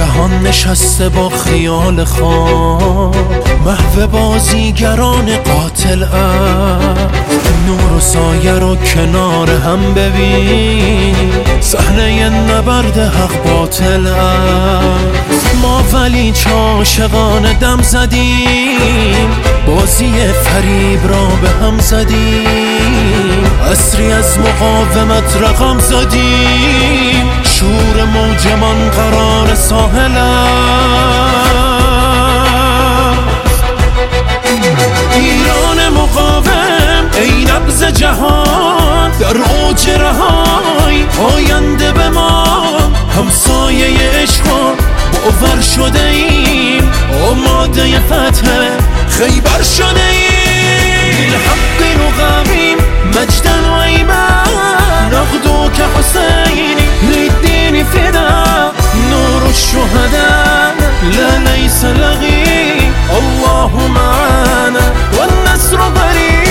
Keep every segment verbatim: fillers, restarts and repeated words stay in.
جهان نشسته با خیال خواب، محو بازیگران قاتل است. نور و سایه رو کنار هم ببین، صحنه نبرد حق باطل است. ما ولی چه عاشقانه دم زدیم، بازی فریب را به هم زدیم. عصری از مقاومت رقم زدیم، شور موجمان قرار ساحل است. ایران مقاوم ای نبض جهان، در اوج رهای آینده به ما. همسایه عشقا باور شده ایم، آماده فتح خیبر شده ایم. للحق رقابیم مجدا و ایمان، نغدوك حسینی للدين فدا. نور الشهداء لا ليس لغي، الله معنا والنصر قريب.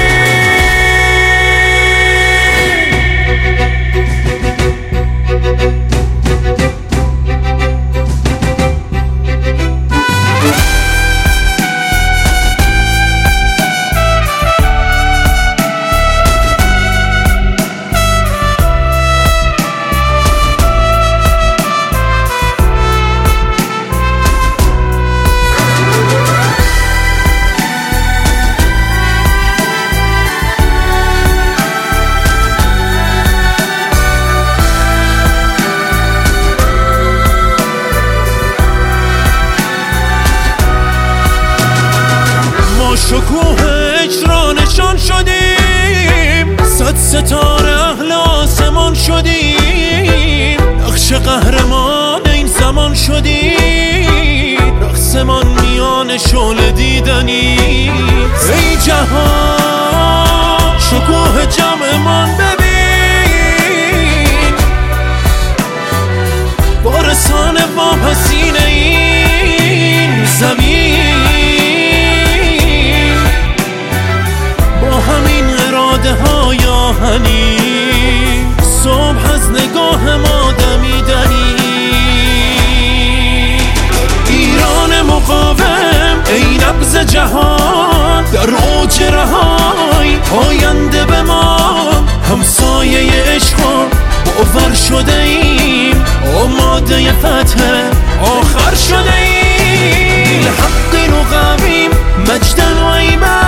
شکوه اجرا نشان شدیم، صد ستاره اهل آسمان شدیم. نقش قهرمان این زمان شدیم، رقصمان میان شعله دیدنی. ای جهان شکوه جمعمان ببین، وارثان واپسین این زمین. های آهنی صبح از نگاه ما دمیدنی. ایران مقاوم ای نبض جهان، در اوج رهای آینده به ما. همسایه عشقا باور شده ایم، آماده فتح آخر شده ایم. للحق رقابیم مجدا و ایمان،